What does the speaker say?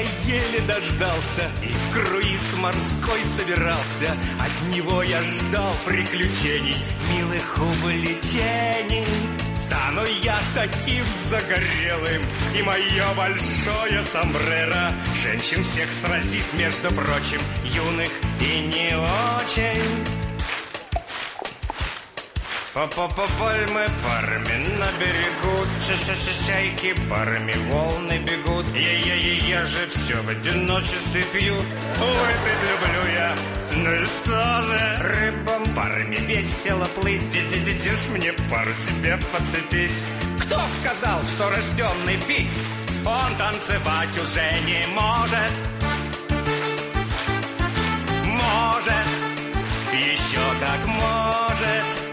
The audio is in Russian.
еле дождался и в круиз морской собирался. От него я ждал приключений, милых увлечений. Стану я таким загорелым, и мое большое сомбреро женщин всех сразит, между прочим, юных и не очень. Пальмы парами на берегу, чайки парами волны бегут. Я же все в одиночестве пью, выпить люблю я. Ну и что же? Рыбам парами весело плыть, дишь мне пару себе подцепить. Кто сказал, что рожденный пить, он танцевать уже не может? Может, еще как может.